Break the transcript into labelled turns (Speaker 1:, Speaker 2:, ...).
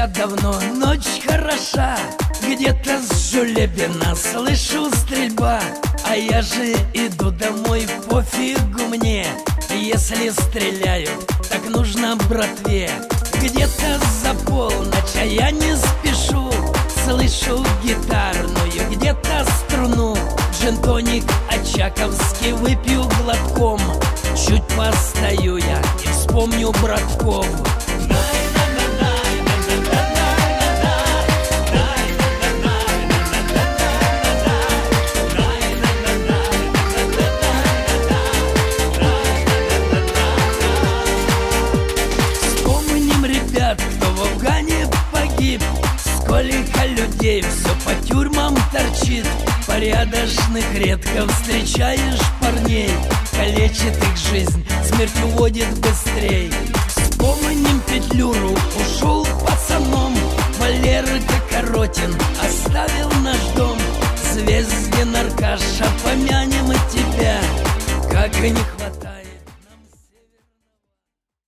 Speaker 1: видимся давно, ночь хороша. Где-то с Жулебина слышу стрельба, а я же иду домой, пофигу мне. Если стреляют, так нужно братве. Где-то за полночь, а я не спешу, слышу гитарную, где-то струну. Джин-тоник очаковский выпью глотком. Чуть постою я и вспомню братков. Вспомним ребят, кто в Афгане погиб. Сколько людей все по тюрьмам торчит. Порядочных редко встречаешь парней. Калечит их жизнь, смерть уводит быстрей. Вспомним Петлюру, ушел пацаном. Валерка Коротин оставил наш дом. Звездин Аркаша, помянем и тебя. Как и не хватит